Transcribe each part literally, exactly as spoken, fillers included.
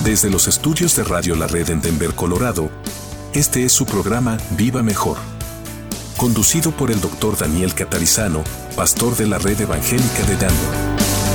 Desde los estudios de Radio La Red en Denver, Colorado, este es su programa Viva Mejor, conducido por el doctor Daniel Catarizano, pastor de la Red Evangélica de Denver.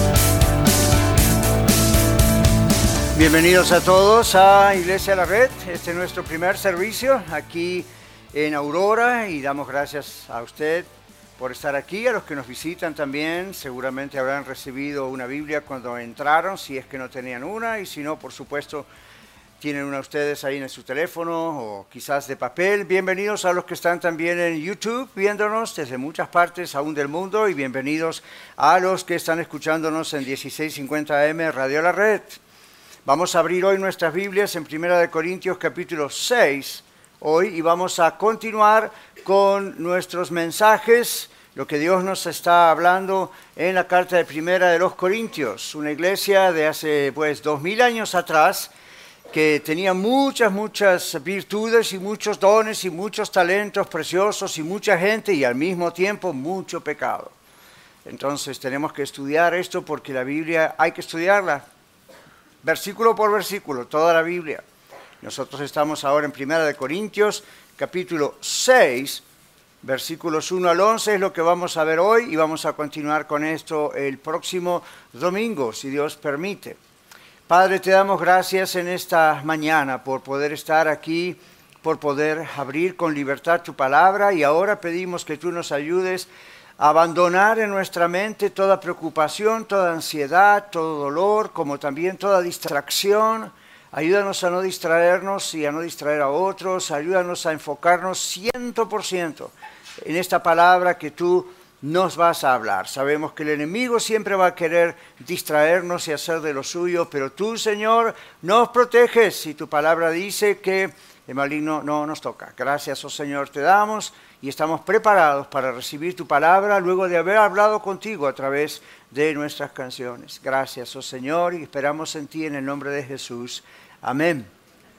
Bienvenidos a todos a Iglesia La Red. Este es nuestro primer servicio aquí en Aurora y damos gracias a usted por estar aquí. A los que nos visitan también, seguramente habrán recibido una Biblia cuando entraron, si es que no tenían una, y si no, por supuesto, tienen una ustedes ahí en su teléfono o quizás de papel. Bienvenidos a los que están también en YouTube viéndonos desde muchas partes aún del mundo, y bienvenidos a los que están escuchándonos en dieciséis cincuenta A M Radio La Red. Vamos a abrir hoy nuestras Biblias en Primera de Corintios capítulo seis hoy, y vamos a continuar con nuestros mensajes, lo que Dios nos está hablando en la carta de Primera de los Corintios, una iglesia de hace pues dos mil años atrás que tenía muchas, muchas virtudes y muchos dones y muchos talentos preciosos y mucha gente y al mismo tiempo mucho pecado. Entonces tenemos que estudiar esto porque la Biblia hay que estudiarla, versículo por versículo, toda la Biblia. Nosotros estamos ahora en Primera de Corintios, capítulo seis, versículos uno al once, es lo que vamos a ver hoy, y vamos a continuar con esto el próximo domingo, si Dios permite. Padre, te damos gracias en esta mañana por poder estar aquí, por poder abrir con libertad tu palabra, y ahora pedimos que tú nos ayudes a abandonar en nuestra mente toda preocupación, toda ansiedad, todo dolor, como también toda distracción. Ayúdanos a no distraernos y a no distraer a otros. Ayúdanos a enfocarnos ciento por ciento en esta palabra que tú nos vas a hablar. Sabemos que el enemigo siempre va a querer distraernos y hacer de lo suyo, pero tú, Señor, nos proteges, y tu palabra dice que el maligno no nos toca. Gracias, oh Señor, te damos, y estamos preparados para recibir tu palabra luego de haber hablado contigo a través de nuestras canciones. Gracias, oh Señor, y esperamos en ti en el nombre de Jesús. Amén.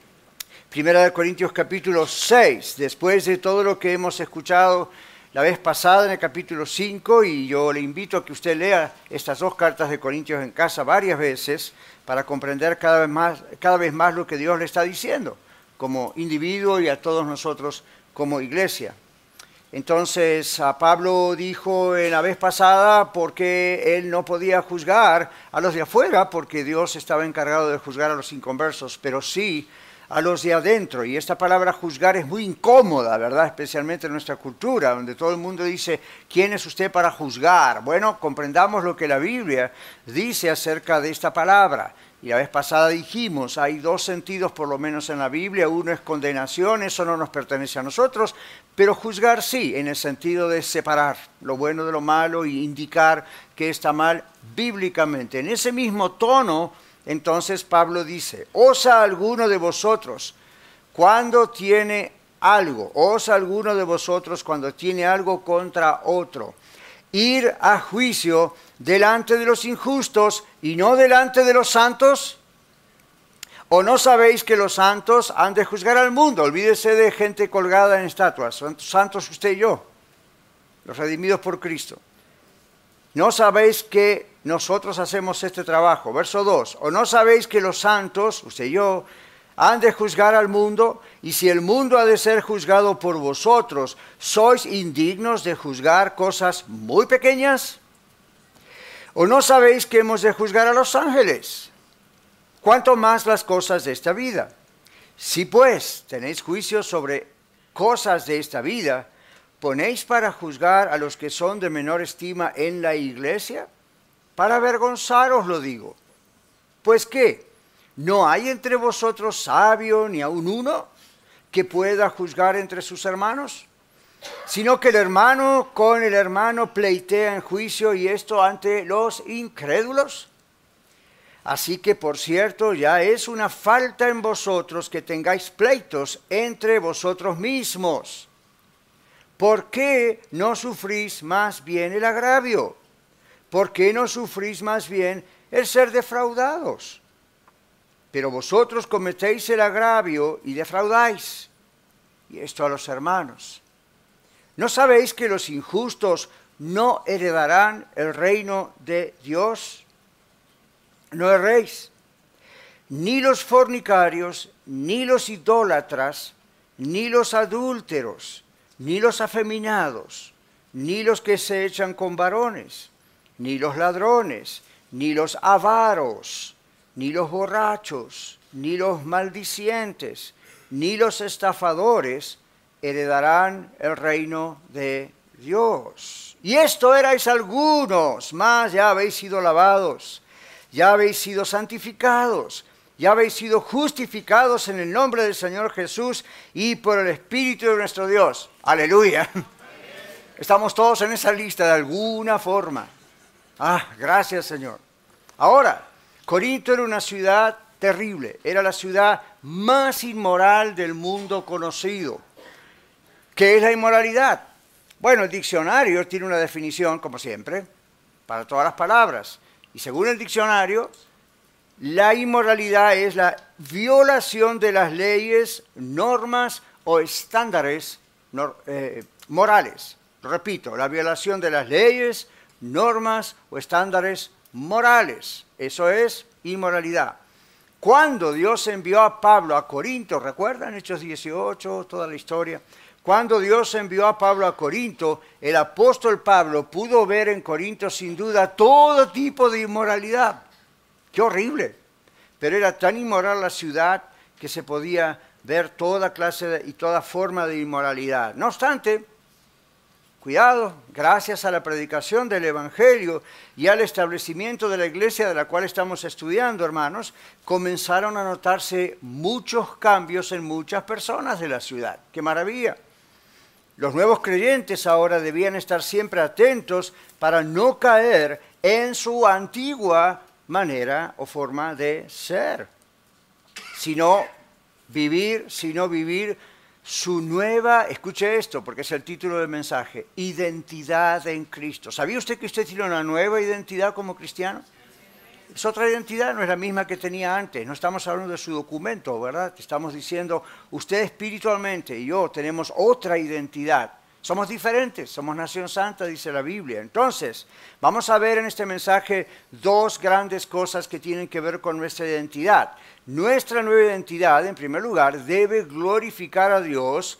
Primera de Corintios capítulo seis, después de todo lo que hemos escuchado la vez pasada en el capítulo cinco, y yo le invito a que usted lea estas dos cartas de Corintios en casa varias veces para comprender cada vez más, cada vez más lo que Dios le está diciendo como individuo y a todos nosotros como iglesia. Entonces, a Pablo dijo en la vez pasada porque él no podía juzgar a los de afuera, porque Dios estaba encargado de juzgar a los inconversos, pero sí a los de adentro. Y esta palabra juzgar es muy incómoda, ¿verdad? Especialmente en nuestra cultura, donde todo el mundo dice, ¿quién es usted para juzgar? Bueno, comprendamos lo que la Biblia dice acerca de esta palabra. Y la vez pasada dijimos, hay dos sentidos por lo menos en la Biblia. Uno es condenación, eso no nos pertenece a nosotros, pero juzgar sí, en el sentido de separar lo bueno de lo malo y indicar que está mal bíblicamente. En ese mismo tono, entonces Pablo dice, ¿osa alguno de vosotros cuando tiene algo, osa alguno de vosotros cuando tiene algo contra otro, ir a juicio delante de los injustos y no delante de los santos? ¿O no sabéis que los santos han de juzgar al mundo? Olvídese de gente colgada en estatuas, son santos usted y yo, los redimidos por Cristo. ¿No sabéis que nosotros hacemos este trabajo? Verso dos, ¿o no sabéis que los santos, usted y yo, han de juzgar al mundo? Y si el mundo ha de ser juzgado por vosotros, ¿sois indignos de juzgar cosas muy pequeñas? ¿O no sabéis que hemos de juzgar a los ángeles? ¿Cuánto más las cosas de esta vida? Si pues tenéis juicio sobre cosas de esta vida, ¿ponéis para juzgar a los que son de menor estima en la iglesia? Para avergonzaros lo digo. ¿Pues qué? ¿No hay entre vosotros sabio ni aun uno que pueda juzgar entre sus hermanos? Sino que el hermano con el hermano pleitea en juicio, y esto ante los incrédulos. Así que, por cierto, ya es una falta en vosotros que tengáis pleitos entre vosotros mismos. ¿Por qué no sufrís más bien el agravio? ¿Por qué no sufrís más bien el ser defraudados? Pero vosotros cometéis el agravio y defraudáis. Y esto a los hermanos. ¿No sabéis que los injustos no heredarán el reino de Dios? No erréis. ni los fornicarios, ni los idólatras, ni los adúlteros, ni los afeminados, ni los que se echan con varones, ni los ladrones, ni los avaros, ni los borrachos, ni los maldicientes, ni los estafadores heredarán el reino de Dios. Y esto erais algunos, mas ya habéis sido lavados, ya habéis sido santificados, ya habéis sido justificados en el nombre del Señor Jesús y por el Espíritu de nuestro Dios. ¡Aleluya! Amén. Estamos todos en esa lista de alguna forma. Ah, gracias, Señor. Ahora, Corinto era una ciudad terrible. Era la ciudad más inmoral del mundo conocido. ¿Qué es la inmoralidad? Bueno, el diccionario tiene una definición, como siempre, para todas las palabras. Y según el diccionario, la inmoralidad es la violación de las leyes, normas o estándares nor, eh, morales. Repito, la violación de las leyes, normas o estándares morales. Eso es inmoralidad. Cuando Dios envió a Pablo a Corinto, ¿recuerdan? Hechos dieciocho, toda la historia. Cuando Dios envió a Pablo a Corinto, el apóstol Pablo pudo ver en Corinto sin duda todo tipo de inmoralidad. ¡Qué horrible! Pero era tan inmoral la ciudad que se podía ver toda clase de, y toda forma de inmoralidad. No obstante, cuidado, gracias a la predicación del Evangelio y al establecimiento de la iglesia de la cual estamos estudiando, hermanos, comenzaron a notarse muchos cambios en muchas personas de la ciudad. ¡Qué maravilla! Los nuevos creyentes ahora debían estar siempre atentos para no caer en su antigua manera o forma de ser, sino vivir, sino vivir su nueva, escuche esto porque es el título del mensaje, identidad en Cristo. ¿Sabía usted que usted tiene una nueva identidad como cristiano? Es otra identidad, no es la misma que tenía antes. No estamos hablando de su documento, ¿verdad? Estamos diciendo, usted espiritualmente y yo tenemos otra identidad. Somos diferentes, somos nación santa, dice la Biblia. Entonces, vamos a ver en este mensaje dos grandes cosas que tienen que ver con nuestra identidad. Nuestra nueva identidad, en primer lugar, debe glorificar a Dios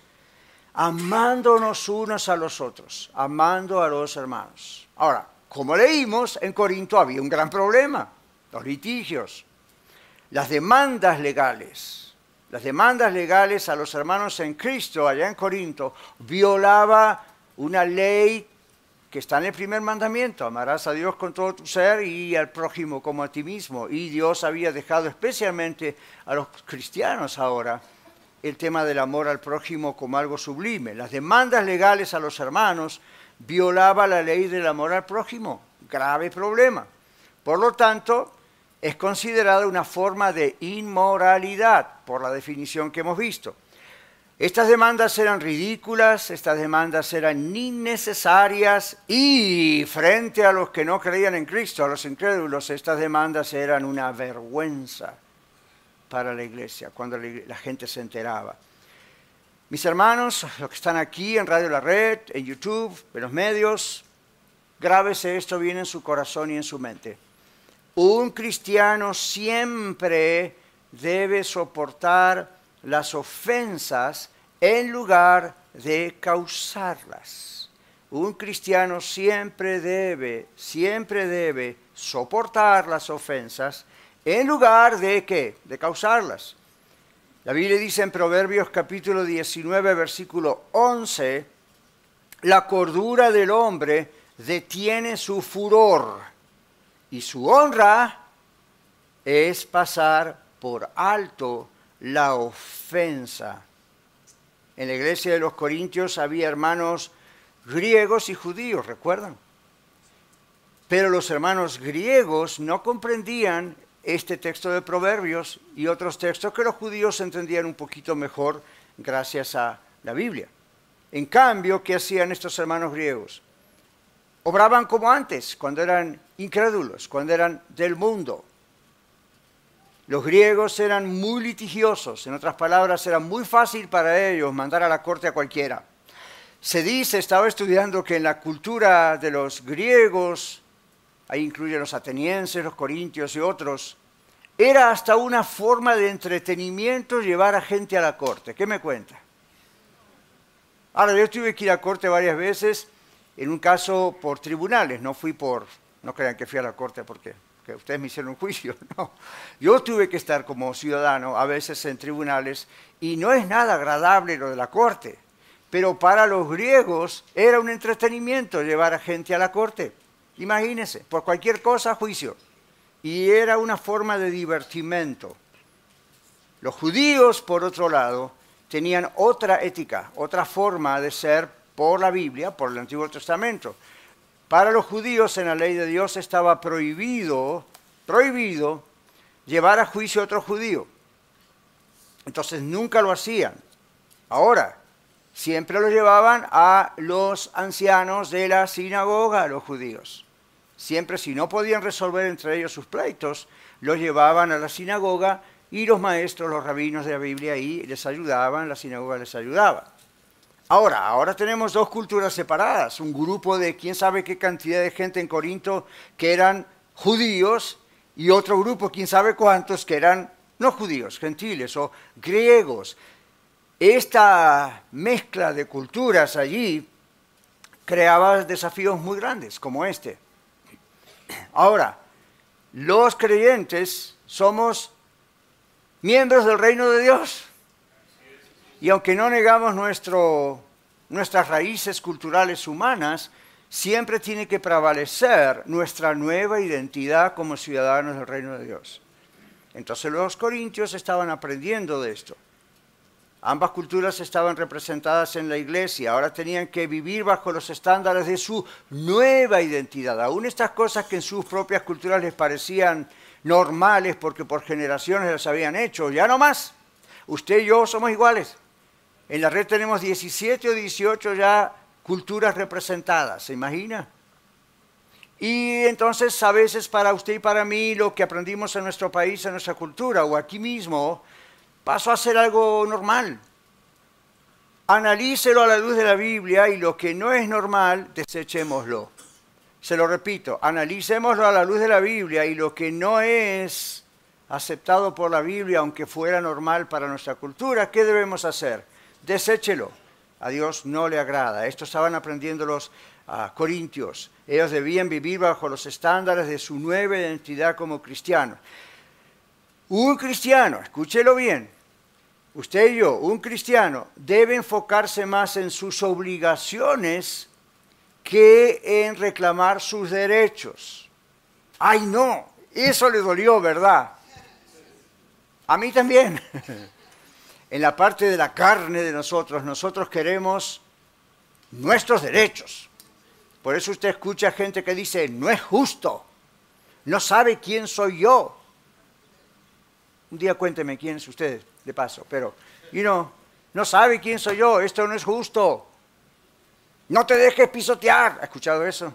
amándonos unos a los otros, amando a los hermanos. Ahora, como leímos, en Corinto había un gran problema, los litigios, las demandas legales. Las demandas legales a los hermanos en Cristo, allá en Corinto, violaba una ley que está en el primer mandamiento. Amarás a Dios con todo tu ser y al prójimo como a ti mismo. Y Dios había dejado especialmente a los cristianos ahora el tema del amor al prójimo como algo sublime. Las demandas legales a los hermanos violaba la ley del amor al prójimo. Grave problema. Por lo tanto, es considerada una forma de inmoralidad, por la definición que hemos visto. Estas demandas eran ridículas, estas demandas eran innecesarias y frente a los que no creían en Cristo, a los incrédulos, estas demandas eran una vergüenza para la iglesia, cuando la gente se enteraba. Mis hermanos, los que están aquí en Radio La Red, en YouTube, en los medios, grábese esto bien en su corazón y en su mente. Un cristiano siempre debe soportar las ofensas en lugar de causarlas. Un cristiano siempre debe, siempre debe soportar las ofensas en lugar de ¿qué? De causarlas. La Biblia dice en Proverbios capítulo diecinueve, versículo once, la cordura del hombre detiene su furor. Y su honra es pasar por alto la ofensa. En la iglesia de los Corintios había hermanos griegos y judíos, ¿recuerdan? Pero los hermanos griegos no comprendían este texto de Proverbios y otros textos que los judíos entendían un poquito mejor gracias a la Biblia. En cambio, ¿qué hacían estos hermanos griegos? Obraban como antes, cuando eran incrédulos, cuando eran del mundo. Los griegos eran muy litigiosos, en otras palabras, era muy fácil para ellos mandar a la corte a cualquiera. Se dice, estaba estudiando que en la cultura de los griegos, ahí incluyen los atenienses, los corintios y otros, era hasta una forma de entretenimiento llevar a gente a la corte. ¿Qué me cuenta? Ahora, yo tuve que ir a corte varias veces, en un caso por tribunales, no fui por, no crean que fui a la corte porque que ustedes me hicieron un juicio, no. Yo tuve que estar como ciudadano a veces en tribunales y no es nada agradable lo de la corte, pero para los griegos era un entretenimiento llevar a gente a la corte. Imagínense, por cualquier cosa juicio. Y era una forma de divertimento. Los judíos, por otro lado, tenían otra ética, otra forma de ser por la Biblia, por el Antiguo Testamento. Para los judíos en la ley de Dios estaba prohibido, prohibido llevar a juicio a otro judío. Entonces nunca lo hacían. Ahora, siempre lo llevaban a los ancianos de la sinagoga, a los judíos. Siempre, si no podían resolver entre ellos sus pleitos, los llevaban a la sinagoga y los maestros, los rabinos de la Biblia ahí les ayudaban, la sinagoga les ayudaba. Ahora, ahora tenemos dos culturas separadas, un grupo de quién sabe qué cantidad de gente en Corinto que eran judíos y otro grupo, quién sabe cuántos, que eran no judíos, gentiles o griegos. Esta mezcla de culturas allí creaba desafíos muy grandes como este. Ahora, los creyentes somos miembros del reino de Dios. Y aunque no negamos nuestro, nuestras raíces culturales humanas, siempre tiene que prevalecer nuestra nueva identidad como ciudadanos del reino de Dios. Entonces los corintios estaban aprendiendo de esto. Ambas culturas estaban representadas en la iglesia, ahora tenían que vivir bajo los estándares de su nueva identidad. Aún estas cosas que en sus propias culturas les parecían normales porque por generaciones las habían hecho, ya no más. Usted y yo somos iguales. En la red tenemos diecisiete o dieciocho ya culturas representadas, ¿se imagina? Y entonces a veces para usted y para mí lo que aprendimos en nuestro país, en nuestra cultura o aquí mismo, pasó a ser algo normal. Analícelo a la luz de la Biblia y lo que no es normal, desechémoslo. Se lo repito, analicémoslo a la luz de la Biblia y lo que no es aceptado por la Biblia, aunque fuera normal para nuestra cultura, ¿qué debemos hacer? Deséchelo. A Dios no le agrada. Esto estaban aprendiendo los uh, corintios. Ellos debían vivir bajo los estándares de su nueva identidad como cristianos. Un cristiano, escúchelo bien, usted y yo, un cristiano, debe enfocarse más en sus obligaciones que en reclamar sus derechos. ¡Ay, no! Eso le dolió, ¿verdad? A mí también. En la parte de la carne de nosotros, nosotros queremos nuestros derechos. Por eso usted escucha gente que dice, no es justo, no sabe quién soy yo. Un día cuénteme quién es usted, de paso, pero, you know, no sabe quién soy yo, esto no es justo. No te dejes pisotear. ¿Ha escuchado eso?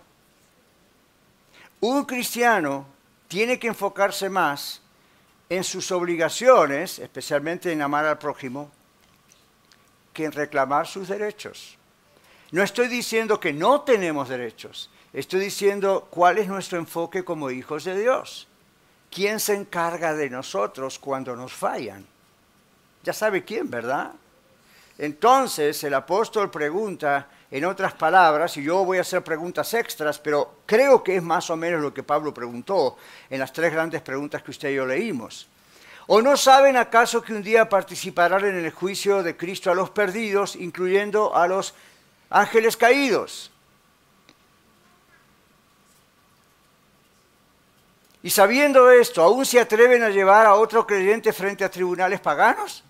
Un cristiano tiene que enfocarse más en sus obligaciones, especialmente en amar al prójimo, que en reclamar sus derechos. No estoy diciendo que no tenemos derechos, estoy diciendo cuál es nuestro enfoque como hijos de Dios. ¿Quién se encarga de nosotros cuando nos fallan? Ya sabe quién, ¿verdad? Entonces el apóstol pregunta, en otras palabras, y yo voy a hacer preguntas extras, pero creo que es más o menos lo que Pablo preguntó en las tres grandes preguntas que usted y yo leímos. ¿O no saben acaso que un día participarán en el juicio de Cristo a los perdidos, incluyendo a los ángeles caídos? Y sabiendo esto, ¿aún se atreven a llevar a otro creyente frente a tribunales paganos?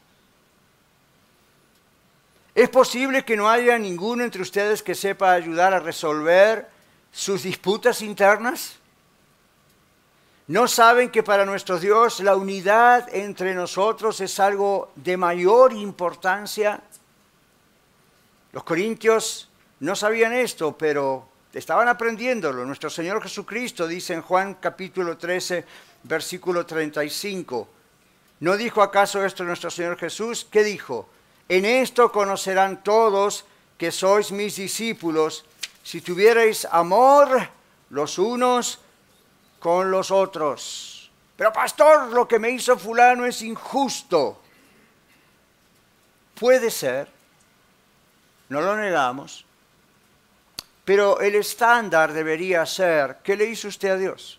¿Es posible que no haya ninguno entre ustedes que sepa ayudar a resolver sus disputas internas? ¿No saben que para nuestro Dios la unidad entre nosotros es algo de mayor importancia? Los corintios no sabían esto, pero estaban aprendiéndolo. Nuestro Señor Jesucristo dice en Juan capítulo trece, versículo treinta y cinco. ¿No dijo acaso esto nuestro Señor Jesús? ¿Qué dijo? En esto conocerán todos que sois mis discípulos, si tuvierais amor los unos con los otros. Pero pastor, lo que me hizo fulano es injusto. Puede ser, no lo negamos, pero el estándar debería ser, ¿qué le hizo usted a Dios?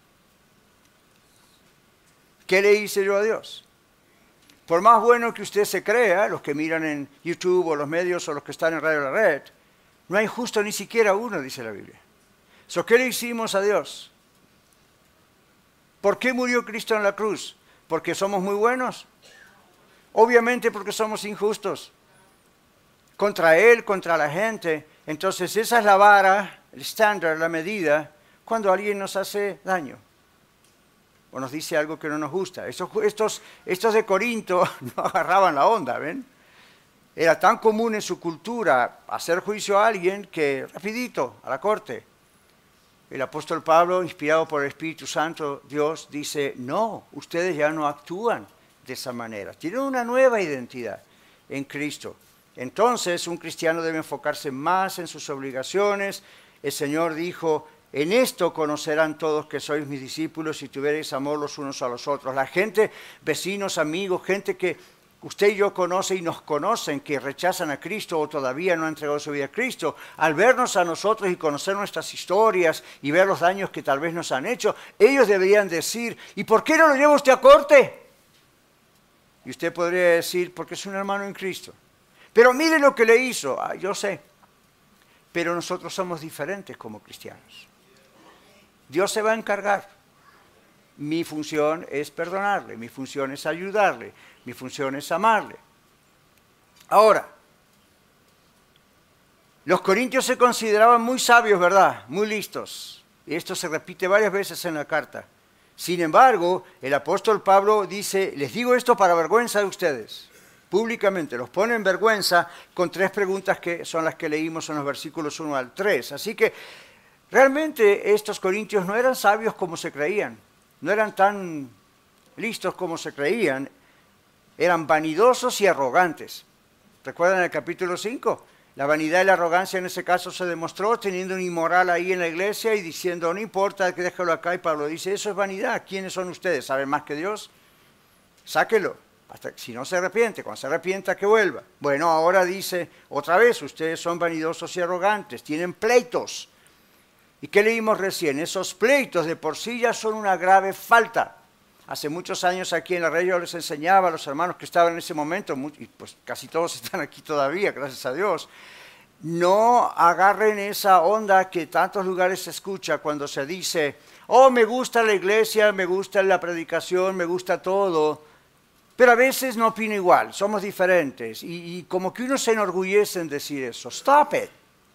¿Qué le hice yo a Dios? Por más bueno que usted se crea, los que miran en YouTube o los medios o los que están en Radio La Red, no hay justo ni siquiera uno, dice la Biblia. So, ¿qué le hicimos a Dios? ¿Por qué murió Cristo en la cruz? ¿Porque somos muy buenos? Obviamente porque somos injustos. Contra Él, contra la gente. Entonces esa es la vara, el estándar, la medida, cuando alguien nos hace daño. O nos dice algo que no nos gusta. Estos, estos, estos de Corinto no agarraban la onda, ¿ven? Era tan común en su cultura hacer juicio a alguien que rapidito, a la corte. El apóstol Pablo, inspirado por el Espíritu Santo, Dios dice, no, ustedes ya no actúan de esa manera. Tienen una nueva identidad en Cristo. Entonces, un cristiano debe enfocarse más en sus obligaciones. El Señor dijo, en esto conocerán todos que sois mis discípulos si tuvierais amor los unos a los otros. La gente, vecinos, amigos, gente que usted y yo conoce y nos conocen, que rechazan a Cristo o todavía no han entregado su vida a Cristo, al vernos a nosotros y conocer nuestras historias y ver los daños que tal vez nos han hecho, ellos deberían decir, ¿y por qué no lo lleva usted a corte? Y usted podría decir, porque es un hermano en Cristo. Pero mire lo que le hizo. Ah, yo sé, pero nosotros somos diferentes como cristianos. Dios se va a encargar. Mi función es perdonarle, mi función es ayudarle, mi función es amarle. Ahora, los corintios se consideraban muy sabios, ¿verdad? Muy listos. Y esto se repite varias veces en la carta. Sin embargo, el apóstol Pablo dice, les digo esto para vergüenza de ustedes. Públicamente los pone en vergüenza con tres preguntas que son las que leímos en los versículos uno al tres. Así que realmente estos corintios no eran sabios como se creían. No eran tan listos como se creían, eran vanidosos y arrogantes. ¿Recuerdan el capítulo cinco? La vanidad y la arrogancia en ese caso se demostró teniendo un inmoral ahí en la iglesia y diciendo, no importa, que déjalo acá. Y Pablo dice, eso es vanidad. ¿Quiénes son ustedes? ¿Saben más que Dios? Sáquelo. Hasta si no se arrepiente, cuando se arrepienta que vuelva. Bueno, ahora dice otra vez, ustedes son vanidosos y arrogantes, tienen pleitos. ¿Y qué leímos recién? Esos pleitos de por sí ya son una grave falta. Hace muchos años aquí en la red yo les enseñaba a los hermanos que estaban en ese momento, y pues casi todos están aquí todavía, gracias a Dios, no agarren esa onda que en tantos lugares se escucha cuando se dice, oh, me gusta la iglesia, me gusta la predicación, me gusta todo, pero a veces no opino igual, somos diferentes, y, y como que uno se enorgullece en decir eso. Stop it.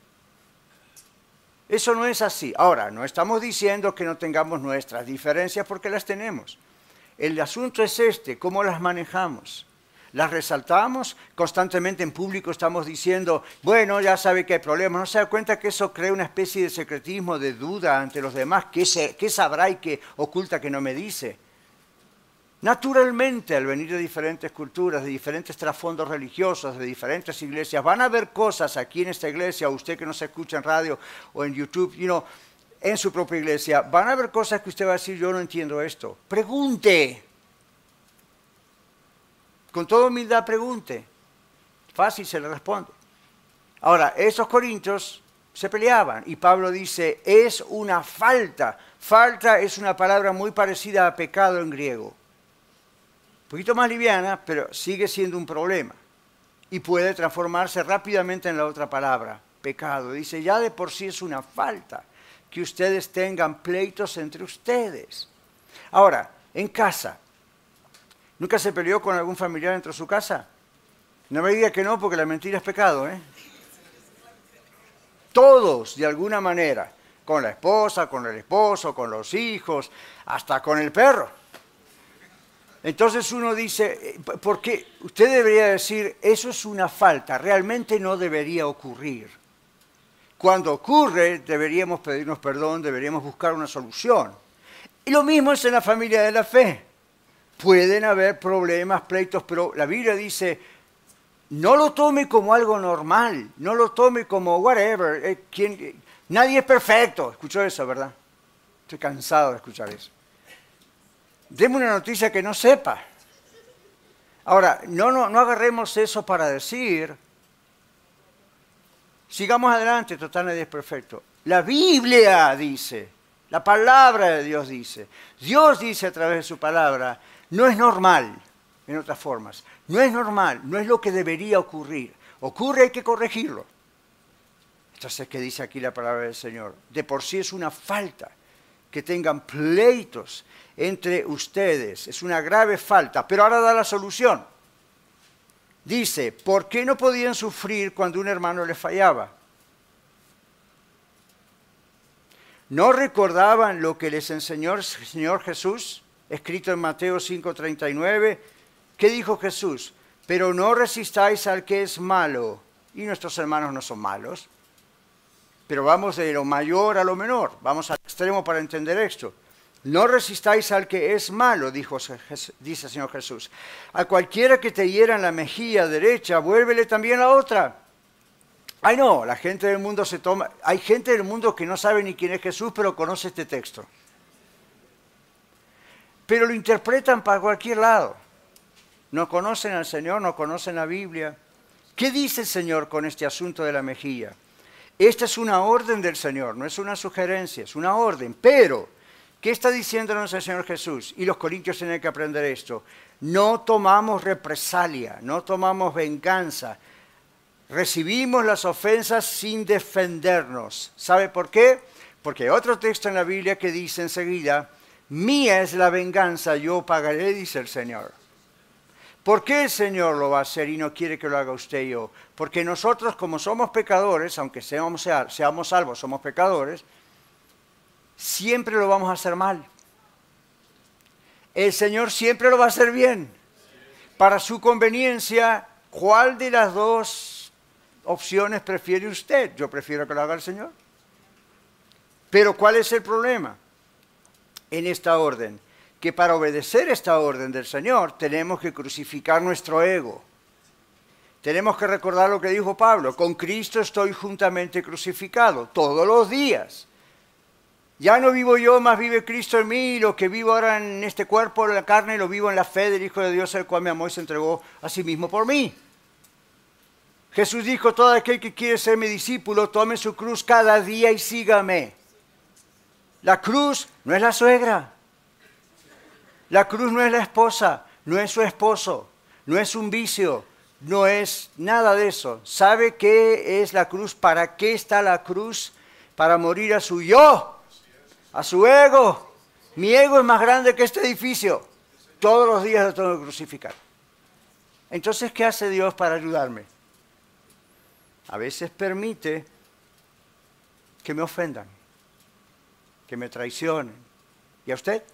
Eso no es así. Ahora, no estamos diciendo que no tengamos nuestras diferencias porque las tenemos. El asunto es este, cómo las manejamos. Las resaltamos, constantemente en público estamos diciendo, bueno, ya sabe que hay problemas. ¿No se da cuenta que eso crea una especie de secretismo, de duda ante los demás? ¿Qué, se, qué sabrá y qué oculta que no me dice? Naturalmente, al venir de diferentes culturas, de diferentes trasfondos religiosos, de diferentes iglesias, van a haber cosas aquí en esta iglesia, o usted que no se escucha en radio o en YouTube, you know, en su propia iglesia, van a haber cosas que usted va a decir, yo no entiendo esto. Pregunte. Con toda humildad pregunte. Fácil se le responde. Ahora, esos corintios se peleaban y Pablo dice, es una falta. Falta es una palabra muy parecida a pecado en griego. Un poquito más liviana, pero sigue siendo un problema. Y puede transformarse rápidamente en la otra palabra, pecado. Dice, ya de por sí es una falta que ustedes tengan pleitos entre ustedes. Ahora, en casa, ¿nunca se peleó con algún familiar dentro de su casa? No me diga que no, porque la mentira es pecado, ¿eh? Todos, de alguna manera, con la esposa, con el esposo, con los hijos, hasta con el perro. Entonces uno dice, ¿por qué? Usted debería decir, eso es una falta, realmente no debería ocurrir. Cuando ocurre, deberíamos pedirnos perdón, deberíamos buscar una solución. Y lo mismo es en la familia de la fe. Pueden haber problemas, pleitos, pero la Biblia dice, no lo tome como algo normal, no lo tome como whatever. Eh, ¿quién? Nadie es perfecto. Escuchó eso, ¿verdad? Estoy cansado de escuchar eso. Deme una noticia que no sepa. Ahora, no, no, no agarremos eso para decir, sigamos adelante, total nadie es perfecto. La Biblia dice, la palabra de Dios dice, Dios dice a través de su palabra, no es normal, en otras formas, no es normal, no es lo que debería ocurrir. Ocurre, hay que corregirlo. Entonces, ¿qué dice aquí la palabra del Señor? De por sí es una falta que tengan pleitos entre ustedes, es una grave falta, pero ahora da la solución. Dice, ¿por qué no podían sufrir cuando un hermano les fallaba? ¿No recordaban lo que les enseñó el Señor Jesús, escrito en Mateo cinco treinta y nueve? ¿Qué dijo Jesús? Pero no resistáis al que es malo. Y nuestros hermanos no son malos. Pero vamos de lo mayor a lo menor. Vamos al extremo para entender esto. No resistáis al que es malo, dijo, dice el Señor Jesús. A cualquiera que te hiera en la mejilla derecha, vuélvele también la otra. Ay no, la gente del mundo se toma... Hay gente del mundo que no sabe ni quién es Jesús, pero conoce este texto. Pero lo interpretan para cualquier lado. No conocen al Señor, no conocen la Biblia. ¿Qué dice el Señor con este asunto de la mejilla? Esta es una orden del Señor, no es una sugerencia, es una orden. Pero, ¿qué está diciéndonos el Señor Jesús? Y los corintios tienen que aprender esto. No tomamos represalia, no tomamos venganza. Recibimos las ofensas sin defendernos. ¿Sabe por qué? Porque hay otro texto en la Biblia que dice enseguida, mía es la venganza, yo pagaré, dice el Señor. ¿Por qué el Señor lo va a hacer y no quiere que lo haga usted y yo? Porque nosotros, como somos pecadores, aunque seamos, seamos salvos, somos pecadores, siempre lo vamos a hacer mal. El Señor siempre lo va a hacer bien. Para su conveniencia, ¿cuál de las dos opciones prefiere usted? Yo prefiero que lo haga el Señor. Pero ¿cuál es el problema en esta orden? Que para obedecer esta orden del Señor tenemos que crucificar nuestro ego. Tenemos que recordar lo que dijo Pablo, con Cristo estoy juntamente crucificado todos los días. Ya no vivo yo, más vive Cristo en mí, y lo que vivo ahora en este cuerpo de la carne lo vivo en la fe del Hijo de Dios, el cual me amó y se entregó a sí mismo por mí. Jesús dijo, todo aquel que quiere ser mi discípulo, tome su cruz cada día y sígame. La cruz no es la suegra. La cruz no es la esposa, no es su esposo, no es un vicio, no es nada de eso. ¿Sabe qué es la cruz? ¿Para qué está la cruz? Para morir a su yo, a su ego. Mi ego es más grande que este edificio. Todos los días lo tengo que crucificar. Entonces, ¿qué hace Dios para ayudarme? A veces permite que me ofendan, que me traicionen. ¿Y a usted?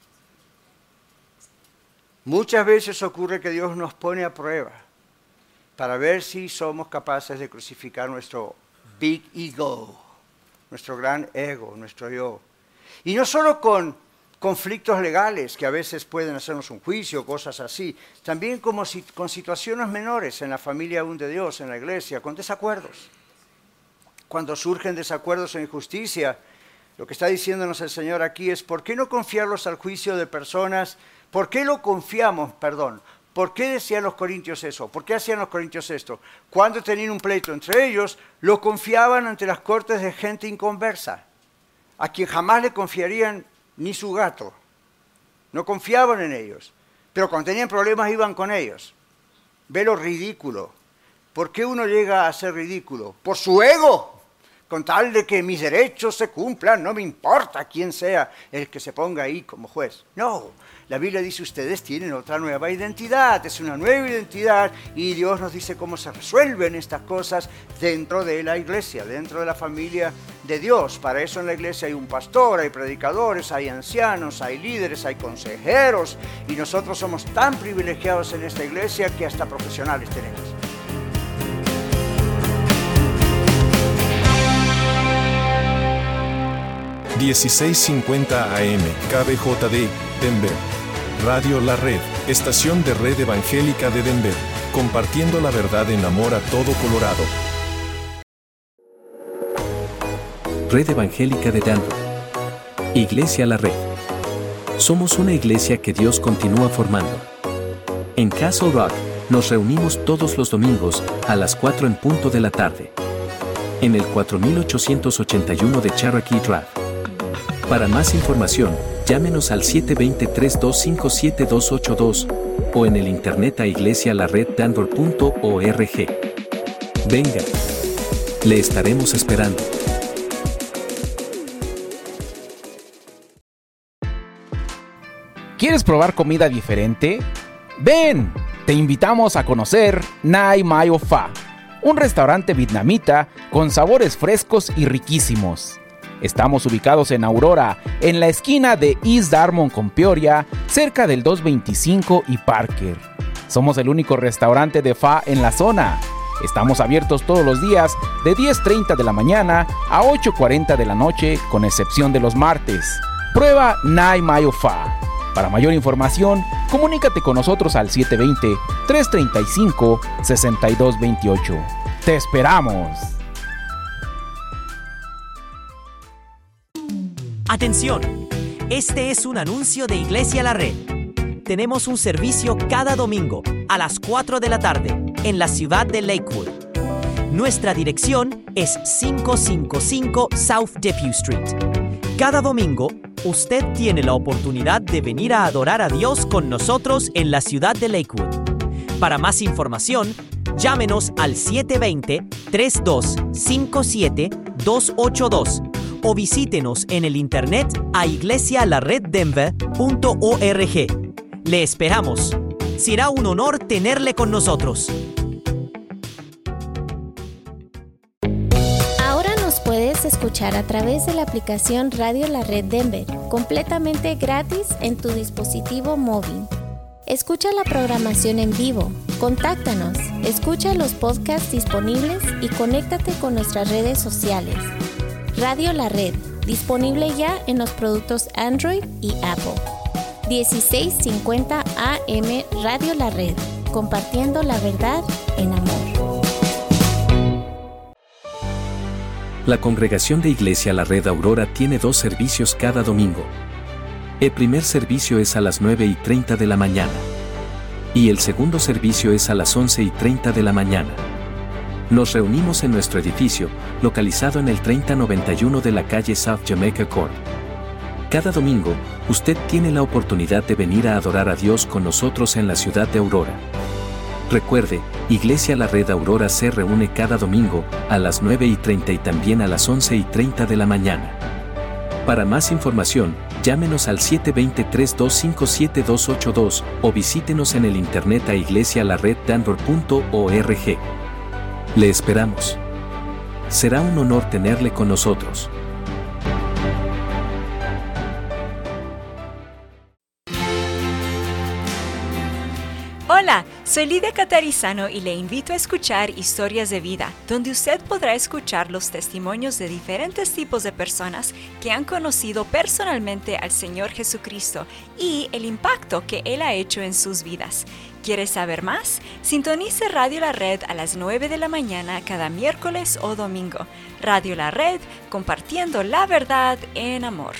Muchas veces ocurre que Dios nos pone a prueba para ver si somos capaces de crucificar nuestro big ego, nuestro gran ego, nuestro yo. Y no solo con conflictos legales que a veces pueden hacernos un juicio, cosas así, también como si, con situaciones menores en la familia aún de Dios, en la iglesia, con desacuerdos. Cuando surgen desacuerdos o injusticia, lo que está diciéndonos el Señor aquí es, ¿por qué no confiarlos al juicio de personas? ¿Por qué lo confiamos, perdón? ¿Por qué decían los corintios eso? ¿Por qué hacían los corintios esto? Cuando tenían un pleito entre ellos, lo confiaban ante las cortes de gente inconversa, a quien jamás le confiarían ni su gato. No confiaban en ellos, pero cuando tenían problemas iban con ellos. Ve lo ridículo. ¿Por qué uno llega a ser ridículo? Por su ego. Con tal de que mis derechos se cumplan, no me importa quién sea el que se ponga ahí como juez. No, la Biblia dice ustedes tienen otra nueva identidad, es una nueva identidad y Dios nos dice cómo se resuelven estas cosas dentro de la iglesia, dentro de la familia de Dios. Para eso en la iglesia hay un pastor, hay predicadores, hay ancianos, hay líderes, hay consejeros y nosotros somos tan privilegiados en esta iglesia que hasta profesionales tenemos. dieciséis cincuenta A M, K B J D, Denver. Radio La Red, estación de Red Evangélica de Denver, compartiendo la verdad en amor a todo Colorado. Red Evangélica de Denver. Iglesia La Red. Somos una iglesia que Dios continúa formando. En Castle Rock, nos reunimos todos los domingos a las cuatro en punto de la tarde. En el cuatro mil ochocientos ochenta y uno de Cherokee Drive. Para más información, llámenos al siete dos cero, tres dos cinco, siete dos ocho dos o en el internet a iglesia la red denver punto org. Venga, le estaremos esperando. ¿Quieres probar comida diferente? ¡Ven! Te invitamos a conocer Nai Mayo Pha, un restaurante vietnamita con sabores frescos y riquísimos. Estamos ubicados en Aurora, en la esquina de East Dartmouth con Peoria, cerca del doscientos veinticinco y Parker. Somos el único restaurante de pho en la zona. Estamos abiertos todos los días de diez treinta de la mañana a ocho cuarenta de la noche, con excepción de los martes. Prueba Nai Mayo Pho. Para mayor información, comunícate con nosotros al siete dos cero, tres tres cinco, seis dos dos ocho. ¡Te esperamos! ¡Atención! Este es un anuncio de Iglesia La Red. Tenemos un servicio cada domingo a las cuatro de la tarde en la ciudad de Lakewood. Nuestra dirección es quinientos cincuenta y cinco South Depew Street. Cada domingo, usted tiene la oportunidad de venir a adorar a Dios con nosotros en la ciudad de Lakewood. Para más información, llámenos al siete dos cero, tres dos cinco siete, dos ocho dos o visítenos en el internet a iglesia la red denver punto org. Le esperamos. Será un honor tenerle con nosotros. Puedes escuchar a través de la aplicación Radio La Red Denver, completamente gratis en tu dispositivo móvil. Escucha la programación en vivo, contáctanos, escucha los podcasts disponibles y conéctate con nuestras redes sociales. Radio La Red, disponible ya en los productos Android y Apple. dieciséis cincuenta A M Radio La Red, compartiendo la verdad en amor. La congregación de Iglesia La Red Aurora tiene dos servicios cada domingo. El primer servicio es a las nueve y treinta de la mañana. Y el segundo servicio es a las once y treinta de la mañana. Nos reunimos en nuestro edificio, localizado en el treinta noventa y uno de la calle South Jamaica Court. Cada domingo, usted tiene la oportunidad de venir a adorar a Dios con nosotros en la ciudad de Aurora. Recuerde, Iglesia La Red Aurora se reúne cada domingo a las nueve y treinta y también a las once y treinta de la mañana. Para más información, llámenos al siete dos cero, tres dos cinco, siete dos ocho dos o visítenos en el internet a iglesia la red denver punto org. Le esperamos. Será un honor tenerle con nosotros. Hola, soy Lidia Catarizano y le invito a escuchar Historias de Vida, donde usted podrá escuchar los testimonios de diferentes tipos de personas que han conocido personalmente al Señor Jesucristo y el impacto que Él ha hecho en sus vidas. ¿Quiere saber más? Sintonice Radio La Red a las nueve de la mañana cada miércoles o domingo. Radio La Red, compartiendo la verdad en amor.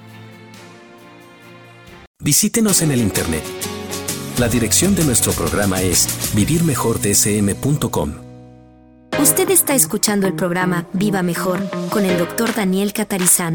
Visítenos en el internet. La dirección de nuestro programa es vivir mejor d s m punto com. Usted está escuchando el programa Viva Mejor con el doctor Daniel Catarizano.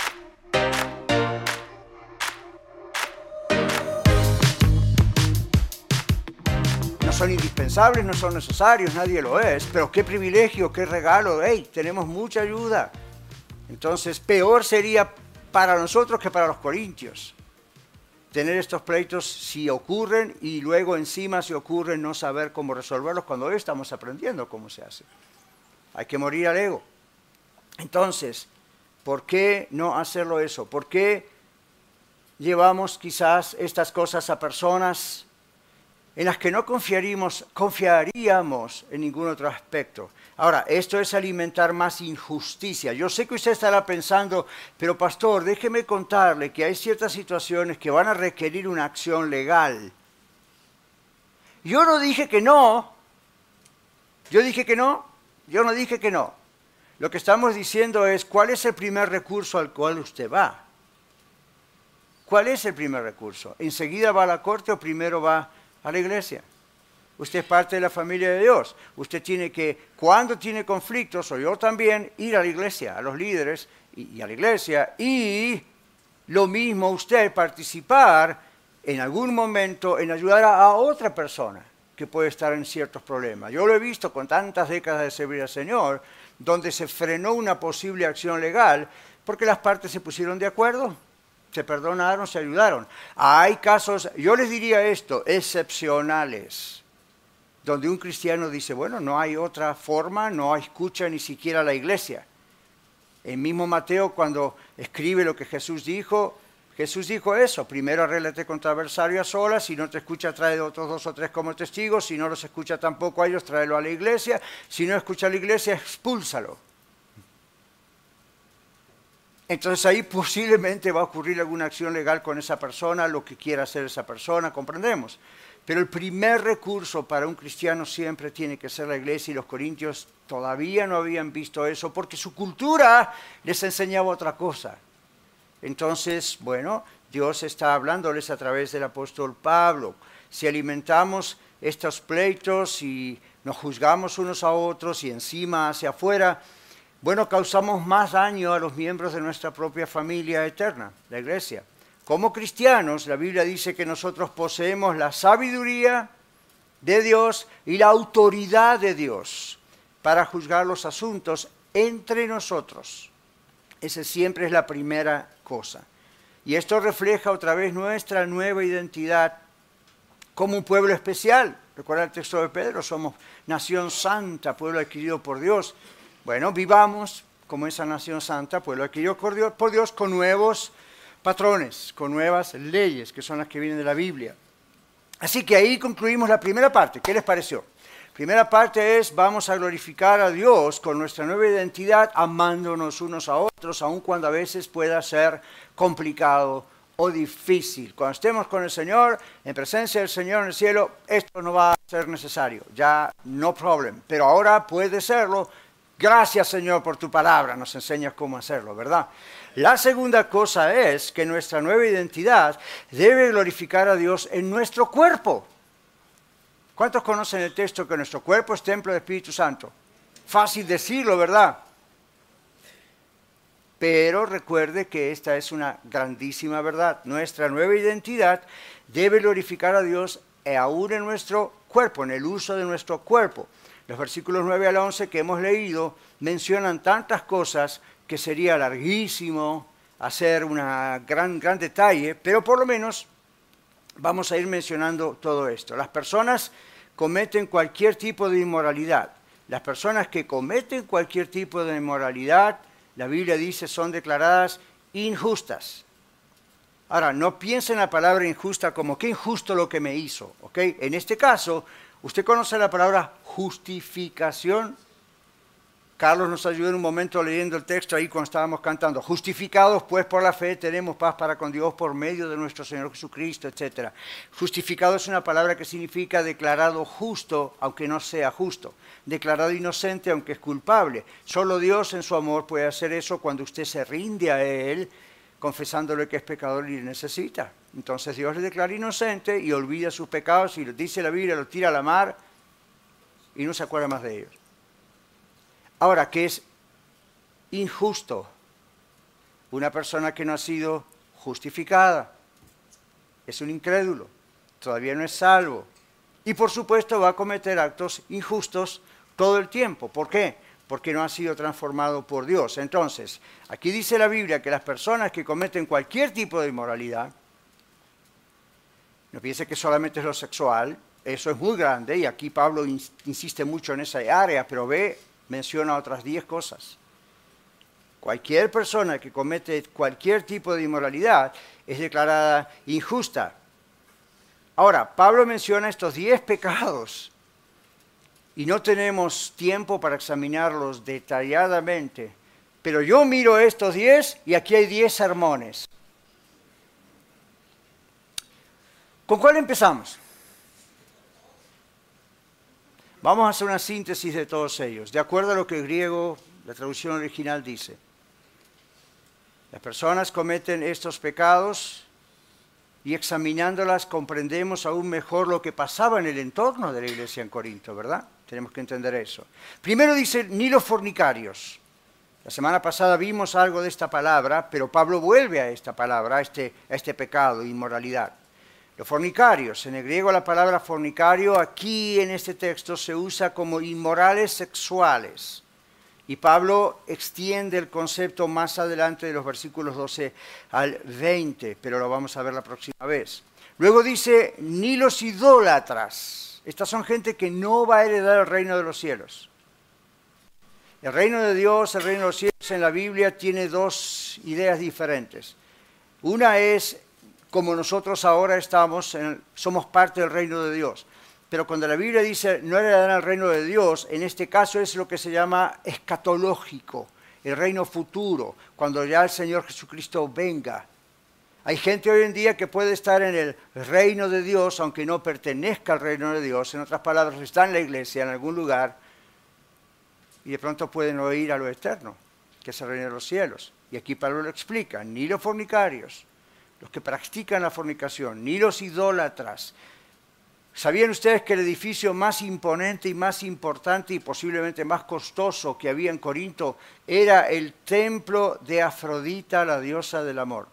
No son indispensables, no son necesarios, nadie lo es, pero qué privilegio, qué regalo, hey, tenemos mucha ayuda. Entonces, peor sería para nosotros que para los corintios tener estos pleitos si ocurren y luego encima si ocurren no saber cómo resolverlos cuando hoy estamos aprendiendo cómo se hace. Hay que morir al ego. Entonces, ¿por qué no hacerlo eso? ¿Por qué llevamos quizás estas cosas a personas en las que no confiaríamos, confiaríamos en ningún otro aspecto? Ahora, esto es alimentar más injusticia. Yo sé que usted estará pensando, pero pastor, déjeme contarle que hay ciertas situaciones que van a requerir una acción legal. Yo no dije que no. Yo dije que no. Yo no dije que no. Lo que estamos diciendo es, ¿cuál es el primer recurso al cual usted va? ¿Cuál es el primer recurso? ¿Enseguida va a la corte o primero va a la iglesia? Usted es parte de la familia de Dios. Usted tiene que, cuando tiene conflictos, o yo también, ir a la iglesia, a los líderes y, y a la iglesia. Y lo mismo usted participar en algún momento en ayudar a, a otra persona que puede estar en ciertos problemas. Yo lo he visto con tantas décadas de servir al Señor, donde se frenó una posible acción legal porque las partes se pusieron de acuerdo, se perdonaron, se ayudaron. Hay casos, yo les diría esto, excepcionales, donde un cristiano dice, bueno, no hay otra forma, no escucha ni siquiera la iglesia. El mismo Mateo, cuando escribe lo que Jesús dijo, Jesús dijo eso, primero arréglate con tu adversario a solas, si no te escucha trae otros dos o tres como testigos, si no los escucha tampoco a ellos, tráelo a la iglesia, si no escucha a la iglesia, expúlsalo. Entonces ahí posiblemente va a ocurrir alguna acción legal con esa persona, lo que quiera hacer esa persona, comprendemos. Pero el primer recurso para un cristiano siempre tiene que ser la iglesia, y los corintios todavía no habían visto eso porque su cultura les enseñaba otra cosa. Entonces, bueno, Dios está hablándoles a través del apóstol Pablo. Si alimentamos estos pleitos y nos juzgamos unos a otros y encima hacia afuera, bueno, causamos más daño a los miembros de nuestra propia familia eterna, la iglesia. Como cristianos, la Biblia dice que nosotros poseemos la sabiduría de Dios y la autoridad de Dios para juzgar los asuntos entre nosotros. Esa siempre es la primera cosa. Y esto refleja otra vez nuestra nueva identidad como un pueblo especial. Recuerda el texto de Pedro, somos nación santa, pueblo adquirido por Dios. Bueno, vivamos como esa nación santa, pueblo adquirido por Dios, por Dios con nuevos patrones, con nuevas leyes, que son las que vienen de la Biblia. Así que ahí concluimos la primera parte. ¿Qué les pareció? Primera parte es, vamos a glorificar a Dios con nuestra nueva identidad, amándonos unos a otros, aun cuando a veces pueda ser complicado o difícil. Cuando estemos con el Señor, en presencia del Señor en el cielo, esto no va a ser necesario, ya no problem. Pero ahora puede serlo. Gracias, Señor, por tu palabra, nos enseñas cómo hacerlo, ¿verdad? La segunda cosa es que nuestra nueva identidad debe glorificar a Dios en nuestro cuerpo. ¿Cuántos conocen el texto que nuestro cuerpo es templo del Espíritu Santo? Fácil decirlo, ¿verdad? Pero recuerde que esta es una grandísima verdad. Nuestra nueva identidad debe glorificar a Dios aún en nuestro cuerpo, en el uso de nuestro cuerpo. Los versículos nueve al once que hemos leído mencionan tantas cosas que sería larguísimo hacer un gran, gran detalle, pero por lo menos vamos a ir mencionando todo esto. Las personas cometen cualquier tipo de inmoralidad. Las personas que cometen cualquier tipo de inmoralidad, la Biblia dice, son declaradas injustas. Ahora, no piensen la palabra injusta como qué injusto lo que me hizo, ¿ok? En este caso, ¿usted conoce la palabra justificación? Carlos nos ayudó en un momento leyendo el texto ahí cuando estábamos cantando. Justificados pues por la fe tenemos paz para con Dios por medio de nuestro Señor Jesucristo, etcétera. Justificado es una palabra que significa declarado justo aunque no sea justo. Declarado inocente aunque es culpable. Solo Dios en su amor puede hacer eso cuando usted se rinde a Él confesándole que es pecador y le necesita. Entonces Dios le declara inocente y olvida sus pecados y dice la Biblia, lo tira a la mar y no se acuerda más de ellos. Ahora, ¿qué es injusto? Una persona que no ha sido justificada. Es un incrédulo. Todavía no es salvo. Y por supuesto va a cometer actos injustos todo el tiempo. ¿Por qué? Porque no ha sido transformado por Dios. Entonces, aquí dice la Biblia que las personas que cometen cualquier tipo de inmoralidad, no piense que solamente es lo sexual, eso es muy grande, y aquí Pablo insiste mucho en esa área, pero ve, menciona otras diez cosas. Cualquier persona que comete cualquier tipo de inmoralidad es declarada injusta. Ahora, Pablo menciona estos diez pecados y no tenemos tiempo para examinarlos detalladamente, pero yo miro estos diez y aquí hay diez sermones. ¿Con cuál empezamos? Vamos a hacer una síntesis de todos ellos, de acuerdo a lo que el griego, la traducción original dice. Las personas cometen estos pecados y examinándolas comprendemos aún mejor lo que pasaba en el entorno de la iglesia en Corinto, ¿verdad? Tenemos que entender eso. Primero dice, ni los fornicarios. La semana pasada vimos algo de esta palabra, pero Pablo vuelve a esta palabra, a este, a este pecado, inmoralidad. Los fornicarios, en el griego la palabra fornicario aquí en este texto se usa como inmorales sexuales. Y Pablo extiende el concepto más adelante de los versículos doce al veinte, pero lo vamos a ver la próxima vez. Luego dice, ni los idólatras. Estas son gente que no va a heredar el reino de los cielos. El reino de Dios, el reino de los cielos en la Biblia tiene dos ideas diferentes. Una es, como nosotros ahora estamos, en, somos parte del reino de Dios. Pero cuando la Biblia dice no heredarán el reino de Dios, en este caso es lo que se llama escatológico, el reino futuro, cuando ya el Señor Jesucristo venga. Hay gente hoy en día que puede estar en el reino de Dios, aunque no pertenezca al reino de Dios. En otras palabras, está en la iglesia, en algún lugar, y de pronto pueden oír a lo eterno, que es el reino de los cielos. Y aquí Pablo lo explica, ni los fornicarios, los que practican la fornicación, ni los idólatras. ¿Sabían ustedes que el edificio más imponente y más importante y posiblemente más costoso que había en Corinto era el templo de Afrodita, la diosa del amor?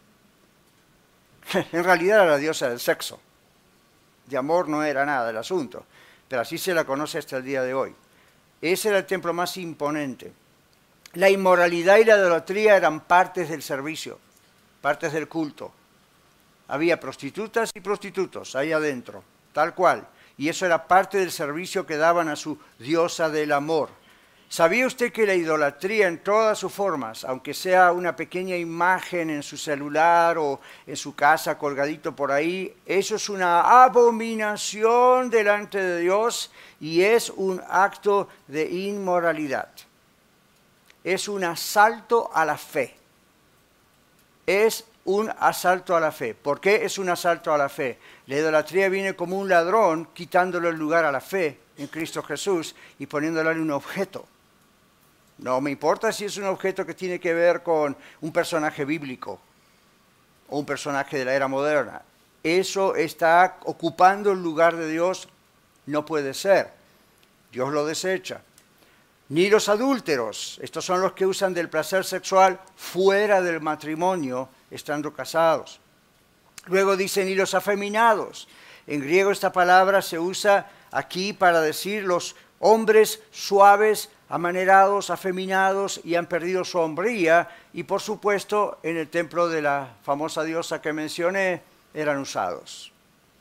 En realidad era la diosa del sexo. De amor no era nada el asunto, pero así se la conoce hasta el día de hoy. Ese era el templo más imponente. La inmoralidad y la idolatría eran partes del servicio, partes del culto. Había prostitutas y prostitutos ahí adentro. Tal cual. Y eso era parte del servicio que daban a su diosa del amor. ¿Sabía usted que la idolatría en todas sus formas, aunque sea una pequeña imagen en su celular o en su casa colgadito por ahí, eso es una abominación delante de Dios y es un acto de inmoralidad? Es un asalto a la fe. Es un asalto a la fe. ¿Por qué es un asalto a la fe? La idolatría viene como un ladrón quitándole el lugar a la fe en Cristo Jesús y poniéndole un objeto. No me importa si es un objeto que tiene que ver con un personaje bíblico o un personaje de la era moderna. Eso está ocupando el lugar de Dios, no puede ser. Dios lo desecha. Ni los adúlteros, estos son los que usan del placer sexual fuera del matrimonio, estando casados. Luego dice, ni los afeminados. En griego esta palabra se usa aquí para decir los hombres suaves, amanerados, afeminados y han perdido su hombría. Y por supuesto, en el templo de la famosa diosa que mencioné, eran usados.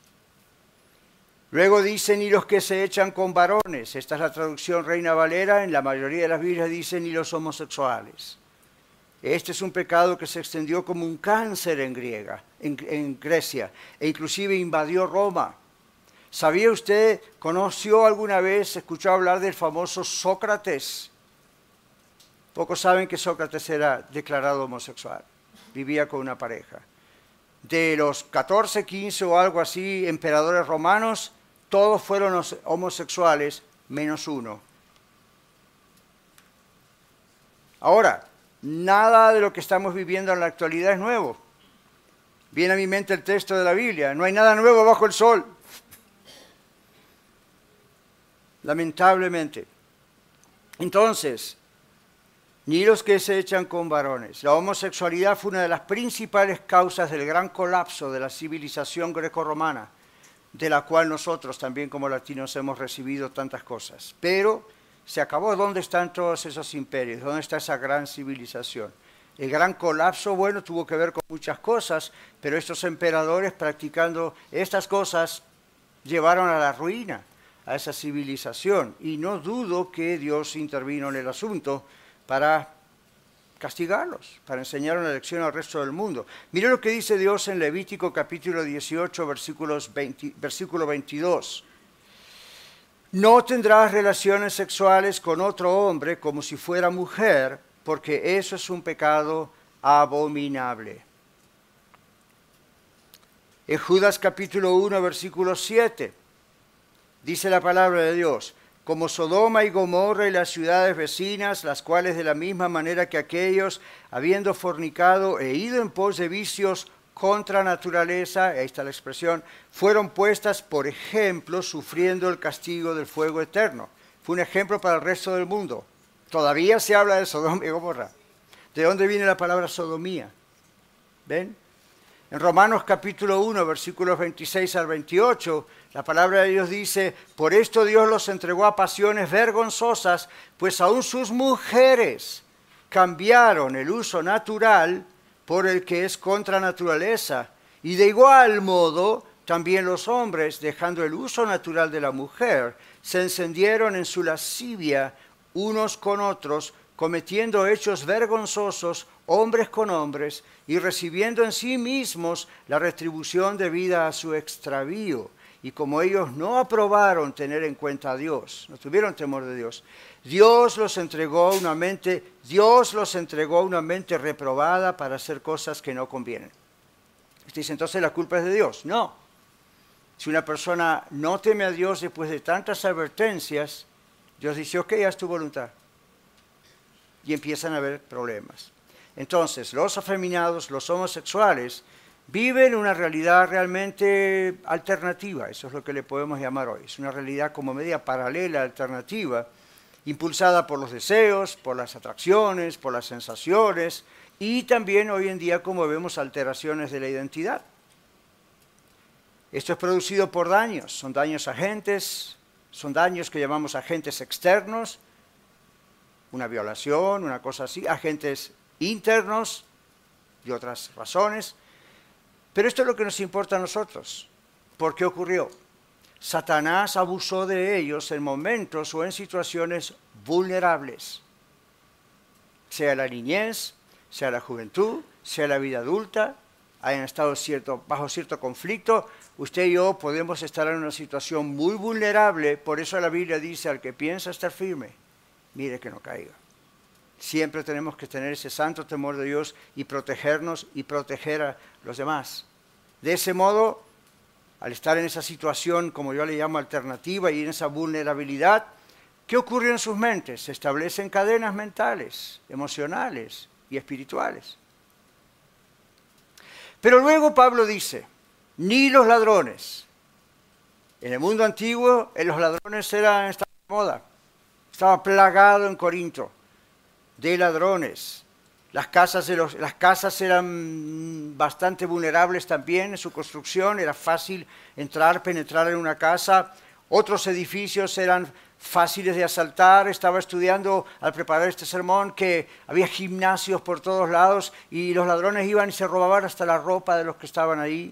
Luego dice, ni los que se echan con varones. Esta es la traducción Reina Valera. En la mayoría de las Biblias dice, ni los homosexuales. Este es un pecado que se extendió como un cáncer en, griega, en, en Grecia, e inclusive invadió Roma. ¿Sabía usted, conoció alguna vez, escuchó hablar del famoso Sócrates? Pocos saben que Sócrates era declarado homosexual, vivía con una pareja. De los catorce, quince o algo así emperadores romanos, todos fueron homosexuales, menos uno. Ahora, nada de lo que estamos viviendo en la actualidad es nuevo. Viene a mi mente el texto de la Biblia, no hay nada nuevo bajo el sol. Lamentablemente. Entonces, ni los que se echan con varones. La homosexualidad fue una de las principales causas del gran colapso de la civilización grecorromana, de la cual nosotros también como latinos hemos recibido tantas cosas. Pero se acabó. ¿Dónde están todos esos imperios? ¿Dónde está esa gran civilización? El gran colapso, bueno, tuvo que ver con muchas cosas, pero estos emperadores practicando estas cosas llevaron a la ruina a esa civilización. Y no dudo que Dios intervino en el asunto para castigarlos, para enseñar una lección al resto del mundo. Mire lo que dice Dios en Levítico capítulo dieciocho, versículos veinte, versículo veintidós. No tendrás relaciones sexuales con otro hombre como si fuera mujer, porque eso es un pecado abominable. En Judas capítulo uno, versículo siete, dice la palabra de Dios, como Sodoma y Gomorra y las ciudades vecinas, las cuales de la misma manera que aquellos, habiendo fornicado e ido en pos de vicios, contra naturaleza, ahí está la expresión, fueron puestas, por ejemplo, sufriendo el castigo del fuego eterno. Fue un ejemplo para el resto del mundo. Todavía se habla de Sodoma y Gomorra. ¿De dónde viene la palabra sodomía? ¿Ven? En Romanos capítulo uno, versículos veintiséis al veintiocho, la palabra de Dios dice, por esto Dios los entregó a pasiones vergonzosas, pues aún sus mujeres cambiaron el uso natural por el que es contra naturaleza. Y de igual modo, también los hombres, dejando el uso natural de la mujer, se encendieron en su lascivia unos con otros, cometiendo hechos vergonzosos, hombres con hombres, y recibiendo en sí mismos la retribución debida a su extravío. Y como ellos no aprobaron tener en cuenta a Dios, no tuvieron temor de Dios, Dios los entregó a una mente, Dios los entregó a una mente reprobada para hacer cosas que no convienen. Usted dice, entonces la culpa es de Dios. No. Si una persona no teme a Dios después de tantas advertencias, Dios dice, ok, haz tu voluntad. Y empiezan a haber problemas. Entonces, los afeminados, los homosexuales, viven una realidad realmente alternativa. Eso es lo que le podemos llamar hoy. Es una realidad como media paralela, alternativa, impulsada por los deseos, por las atracciones, por las sensaciones, y también hoy en día como vemos alteraciones de la identidad. Esto es producido por daños, son daños agentes, son daños que llamamos agentes externos, una violación, una cosa así, agentes internos y otras razones. Pero esto es lo que nos importa a nosotros. ¿Por qué ocurrió? Satanás abusó de ellos en momentos o en situaciones vulnerables, sea la niñez, sea la juventud, sea la vida adulta, hayan estado cierto, bajo cierto conflicto. Usted y yo podemos estar en una situación muy vulnerable, por eso la Biblia dice, al que piensa estar firme, mire que no caiga. Siempre tenemos que tener ese santo temor de Dios y protegernos y proteger a los demás. De ese modo, al estar en esa situación, como yo le llamo alternativa, y en esa vulnerabilidad, ¿qué ocurre en sus mentes? Se establecen cadenas mentales, emocionales y espirituales. Pero luego Pablo dice, ni los ladrones. En el mundo antiguo, los ladrones eran, estaban de moda. Estaba plagado en Corinto de ladrones. Las casas, de los, las casas eran bastante vulnerables también en su construcción. Era fácil entrar, penetrar en una casa. Otros edificios eran fáciles de asaltar. Estaba estudiando al preparar este sermón que había gimnasios por todos lados y los ladrones iban y se robaban hasta la ropa de los que estaban ahí.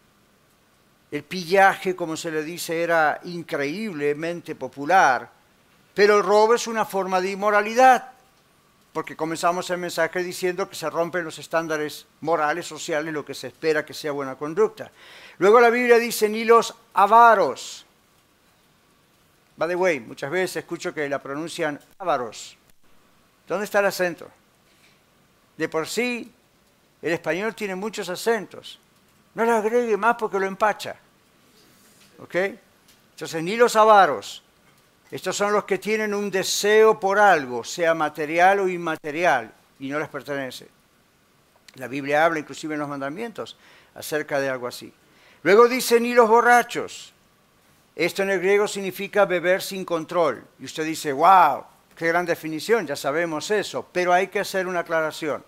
El pillaje, como se le dice, era increíblemente popular, pero el robo es una forma de inmoralidad, porque comenzamos el mensaje diciendo que se rompen los estándares morales, sociales, lo que se espera que sea buena conducta. Luego la Biblia dice, ni los avaros. By the way, muchas veces escucho que la pronuncian ávaros. ¿Dónde está el acento? De por sí, el español tiene muchos acentos. No le agregue más porque lo empacha. ¿Ok? Entonces, ni los avaros. Estos son los que tienen un deseo por algo, sea material o inmaterial, y no les pertenece. La Biblia habla, inclusive en los mandamientos, acerca de algo así. Luego dice, ni los borrachos. Esto en el griego significa beber sin control. Y usted dice, wow, qué gran definición, ya sabemos eso. Pero hay que hacer una aclaración.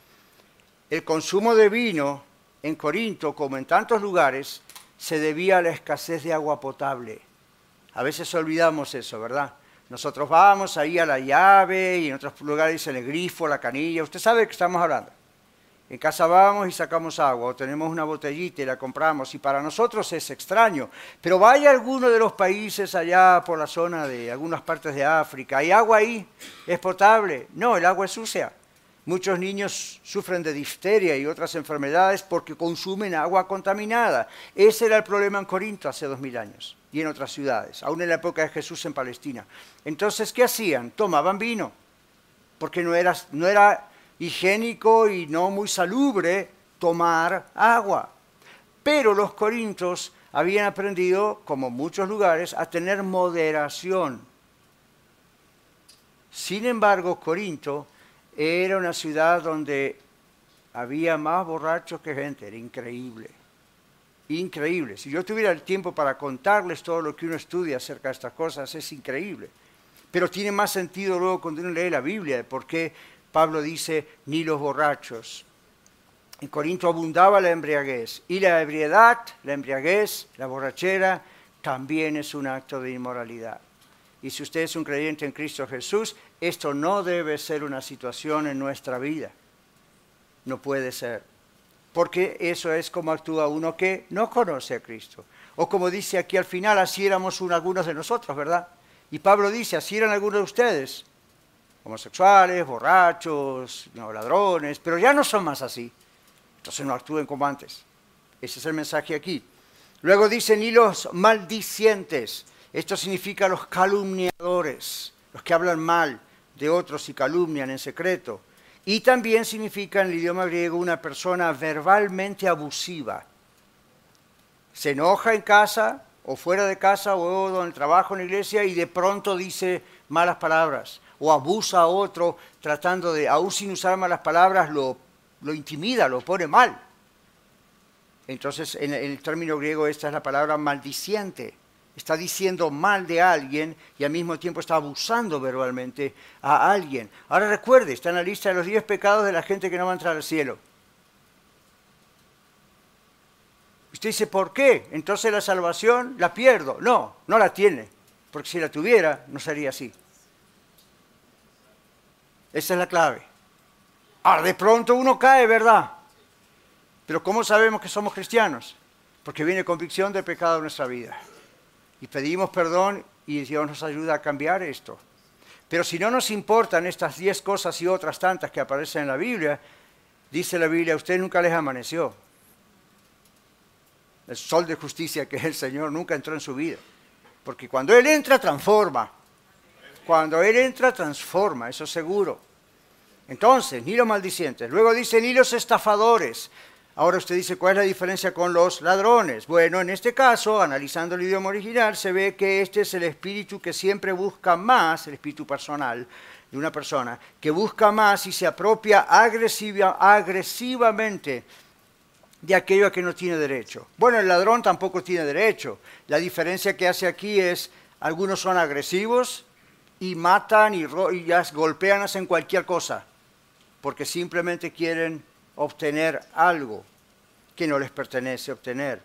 El consumo de vino en Corinto, como en tantos lugares, se debía a la escasez de agua potable. A veces olvidamos eso, ¿verdad? Nosotros vamos ahí a la llave y en otros lugares dice el grifo, la canilla. Usted sabe de qué estamos hablando. En casa vamos y sacamos agua, o tenemos una botellita y la compramos, y para nosotros es extraño. Pero vaya a alguno de los países allá por la zona de algunas partes de África, ¿hay agua ahí? ¿Es potable? No, el agua es sucia. Muchos niños sufren de difteria y otras enfermedades porque consumen agua contaminada. Ese era el problema en Corinto hace dos mil años y en otras ciudades, aún en la época de Jesús en Palestina. Entonces, ¿qué hacían? Tomaban vino, porque no era, no era higiénico y no muy salubre tomar agua. Pero los corintios habían aprendido, como muchos lugares, a tener moderación. Sin embargo, Corinto era una ciudad donde había más borrachos que gente, era increíble. Increíble. Si yo tuviera el tiempo para contarles todo lo que uno estudia acerca de estas cosas, es increíble. Pero tiene más sentido luego cuando uno lee la Biblia, de por qué Pablo dice, ni los borrachos. En Corinto abundaba la embriaguez. Y la ebriedad, la embriaguez, la borrachera, también es un acto de inmoralidad. Y si usted es un creyente en Cristo Jesús, esto no debe ser una situación en nuestra vida. No puede ser. Porque eso es como actúa uno que no conoce a Cristo. O como dice aquí al final, así éramos un, algunos de nosotros, ¿verdad? Y Pablo dice, así eran algunos de ustedes, homosexuales, borrachos, no, ladrones, pero ya no son más así. Entonces no actúen como antes. Ese es el mensaje aquí. Luego dice, ni los maldicientes. Esto significa los calumniadores, los que hablan mal de otros y calumnian en secreto. Y también significa en el idioma griego una persona verbalmente abusiva. Se enoja en casa o fuera de casa o en el trabajo en la iglesia y de pronto dice malas palabras. O abusa a otro tratando de, aún sin usar malas palabras, lo, lo intimida, lo pone mal. Entonces en el término griego esta es la palabra maldiciente. Está diciendo mal de alguien y al mismo tiempo está abusando verbalmente a alguien. Ahora recuerde, está en la lista de los diez pecados de la gente que no va a entrar al cielo. Usted dice, ¿por qué? Entonces la salvación la pierdo. No, no la tiene, porque si la tuviera no sería así. Esa es la clave. Ahora de pronto uno cae, ¿verdad? Pero ¿cómo sabemos que somos cristianos? Porque viene convicción del pecado en nuestra vida. Y pedimos perdón y Dios nos ayuda a cambiar esto. Pero si no nos importan estas diez cosas y otras tantas que aparecen en la Biblia, dice la Biblia, a usted nunca les amaneció. El sol de justicia que es el Señor nunca entró en su vida. Porque cuando Él entra, transforma. Cuando Él entra, transforma, eso seguro. Entonces, ni los maldicientes. Luego dice, ni los estafadores. Ahora usted dice, ¿cuál es la diferencia con los ladrones? Bueno, en este caso, analizando el idioma original, se ve que este es el espíritu que siempre busca más, el espíritu personal de una persona, que busca más y se apropia agresiva, agresivamente de aquello a que no tiene derecho. Bueno, el ladrón tampoco tiene derecho. La diferencia que hace aquí es, algunos son agresivos y matan y, y ya golpean, hacen cualquier cosa, porque simplemente quieren obtener algo que no les pertenece obtener.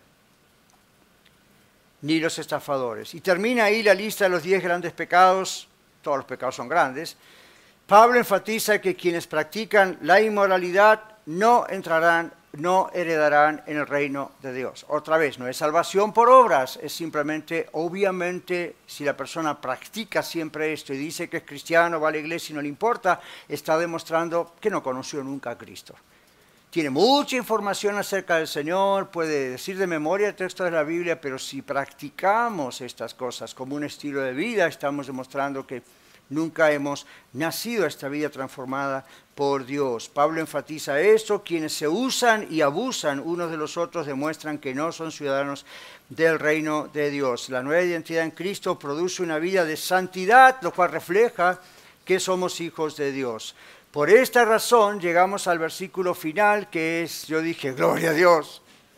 Ni los estafadores. Y termina ahí la lista de los diez grandes pecados. Todos los pecados son grandes. Pablo enfatiza que quienes practican la inmoralidad no entrarán, no heredarán en el reino de Dios. Otra vez, no es salvación por obras, es simplemente, obviamente, si la persona practica siempre esto y dice que es cristiano, va a la iglesia y no le importa, está demostrando que no conoció nunca a Cristo. Tiene mucha información acerca del Señor, puede decir de memoria el texto de la Biblia, pero si practicamos estas cosas como un estilo de vida, estamos demostrando que nunca hemos nacido a esta vida transformada por Dios. Pablo enfatiza esto, quienes se usan y abusan unos de los otros demuestran que no son ciudadanos del reino de Dios. La nueva identidad en Cristo produce una vida de santidad, lo cual refleja que somos hijos de Dios. Por esta razón llegamos al versículo final que es, yo dije, gloria a Dios.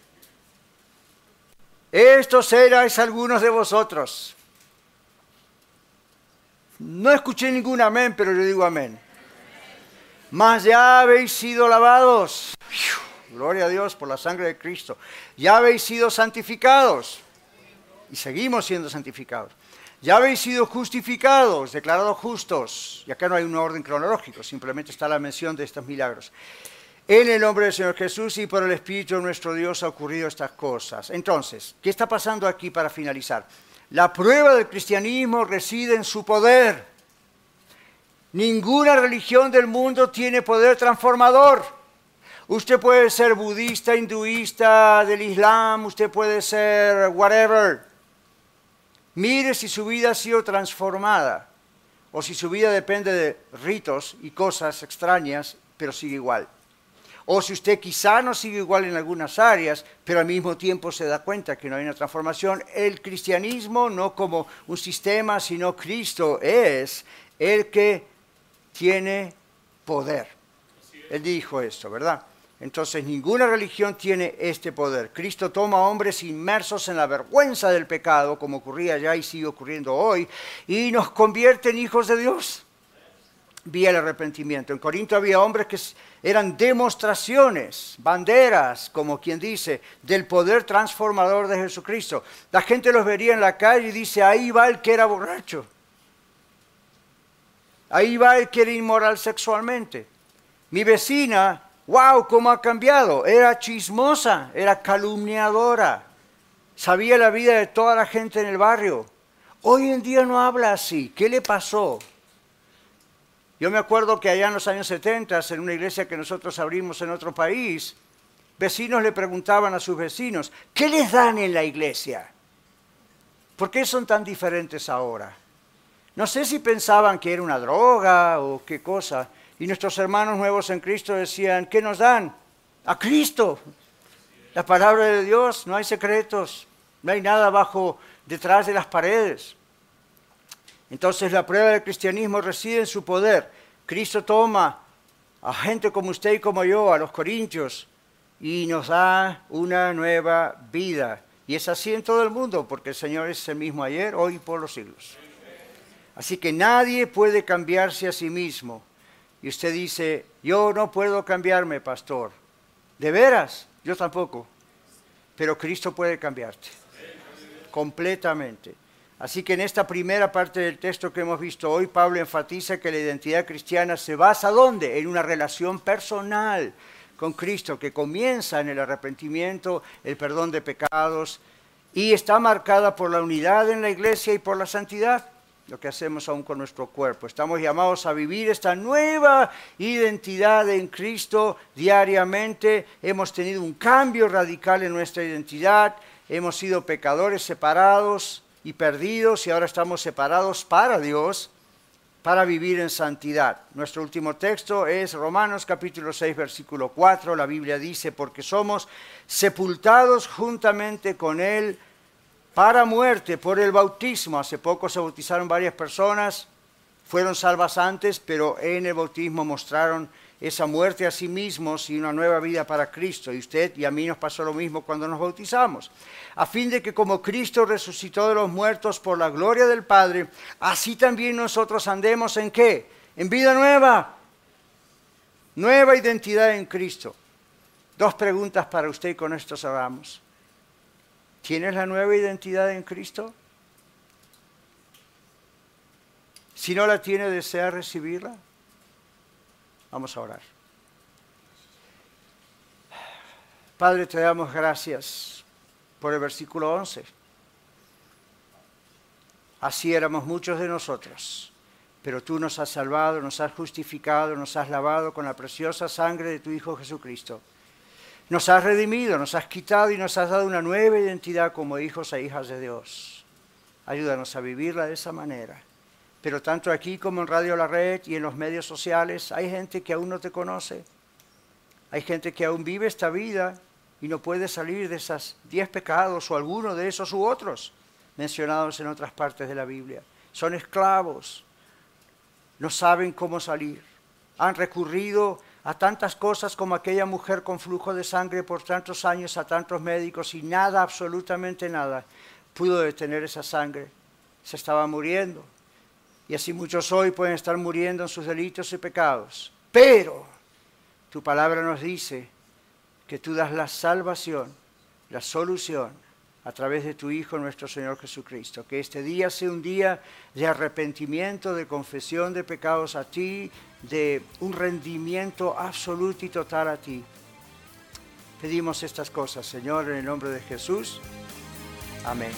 Estos erais algunos de vosotros. No escuché ningún amén, pero yo digo amén. Mas ya habéis sido lavados. Gloria a Dios por la sangre de Cristo. Ya habéis sido santificados. Y seguimos siendo santificados. Ya habéis sido justificados, declarados justos. Y acá no hay un orden cronológico, simplemente está la mención de estos milagros. En el nombre del Señor Jesús y por el Espíritu de nuestro Dios ha ocurrido estas cosas. Entonces, ¿qué está pasando aquí para finalizar? La prueba del cristianismo reside en su poder. Ninguna religión del mundo tiene poder transformador. Usted puede ser budista, hinduista, del Islam, usted puede ser whatever. Mire si su vida ha sido transformada o si su vida depende de ritos y cosas extrañas, pero sigue igual. O si usted quizá no sigue igual en algunas áreas, pero al mismo tiempo se da cuenta que no hay una transformación. El cristianismo, no como un sistema, sino Cristo es el que tiene poder. Él dijo esto, ¿verdad? Entonces ninguna religión tiene este poder. Cristo toma a hombres inmersos en la vergüenza del pecado, como ocurría ya y sigue ocurriendo hoy, y nos convierte en hijos de Dios vía el arrepentimiento. En Corinto había hombres que eran demostraciones, banderas, como quien dice, del poder transformador de Jesucristo. La gente los vería en la calle y dice, ahí va el que era borracho. Ahí va el que era inmoral sexualmente. Mi vecina, wow, cómo ha cambiado. Era chismosa, era calumniadora. Sabía la vida de toda la gente en el barrio. Hoy en día no habla así. ¿Qué le pasó? Yo me acuerdo que allá en los años setenta, en una iglesia que nosotros abrimos en otro país, vecinos le preguntaban a sus vecinos, ¿qué les dan en la iglesia? ¿Por qué son tan diferentes ahora? No sé si pensaban que era una droga o qué cosa. Y nuestros hermanos nuevos en Cristo decían, ¿qué nos dan? A Cristo. La palabra de Dios, no hay secretos, no hay nada bajo, detrás de las paredes. Entonces la prueba del cristianismo reside en su poder. Cristo toma a gente como usted y como yo, a los corintios, y nos da una nueva vida. Y es así en todo el mundo, porque el Señor es el mismo ayer, hoy y por los siglos. Así que nadie puede cambiarse a sí mismo. Y usted dice, yo no puedo cambiarme, pastor. ¿De veras? Yo tampoco. Pero Cristo puede cambiarte. Completamente. Así que en esta primera parte del texto que hemos visto hoy, Pablo enfatiza que la identidad cristiana se basa ¿dónde? En una relación personal con Cristo que comienza en el arrepentimiento, el perdón de pecados y está marcada por la unidad en la iglesia y por la santidad, lo que hacemos aún con nuestro cuerpo. Estamos llamados a vivir esta nueva identidad en Cristo diariamente. Hemos tenido un cambio radical en nuestra identidad, hemos sido pecadores separados y perdidos, y ahora estamos separados para Dios, para vivir en santidad. Nuestro último texto es Romanos capítulo seis, versículo cuatro. La Biblia dice, porque somos sepultados juntamente con Él para muerte por el bautismo. Hace poco se bautizaron varias personas, fueron salvas antes, pero en el bautismo mostraron esa muerte a sí mismos y una nueva vida para Cristo. Y usted y a mí nos pasó lo mismo cuando nos bautizamos. A fin de que como Cristo resucitó de los muertos por la gloria del Padre, así también nosotros andemos ¿en qué? En vida nueva. Nueva identidad en Cristo. Dos preguntas para usted y con esto cerramos. ¿Tienes la nueva identidad en Cristo? Si no la tiene, ¿desea recibirla? Vamos a orar. Padre, te damos gracias por el versículo once. Así éramos muchos de nosotros, pero tú nos has salvado, nos has justificado, nos has lavado con la preciosa sangre de tu Hijo Jesucristo. Nos has redimido, nos has quitado y nos has dado una nueva identidad como hijos e hijas de Dios. Ayúdanos a vivirla de esa manera. Pero tanto aquí como en Radio La Red y en los medios sociales hay gente que aún no te conoce. Hay gente que aún vive esta vida y no puede salir de esos diez pecados o alguno de esos u otros mencionados en otras partes de la Biblia. Son esclavos, no saben cómo salir. Han recurrido a tantas cosas como aquella mujer con flujo de sangre por tantos años, a tantos médicos y nada, absolutamente nada, pudo detener esa sangre. Se estaba muriendo. Y así muchos hoy pueden estar muriendo en sus delitos y pecados. Pero tu palabra nos dice que tú das la salvación, la solución, a través de tu Hijo, nuestro Señor Jesucristo. Que este día sea un día de arrepentimiento, de confesión de pecados a ti, de un rendimiento absoluto y total a ti. Pedimos estas cosas, Señor, en el nombre de Jesús. Amén.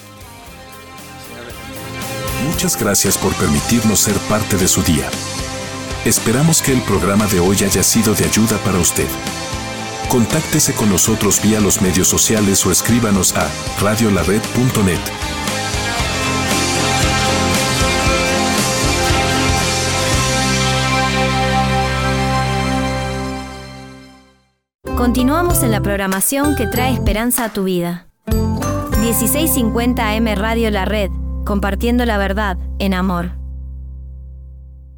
Muchas gracias por permitirnos ser parte de su día. Esperamos que el programa de hoy haya sido de ayuda para usted. Contáctese con nosotros vía los medios sociales o escríbanos a radio la red punto net. Continuamos en la programación que trae esperanza a tu vida. dieciséis cincuenta A M Radio La Red, compartiendo la verdad en amor.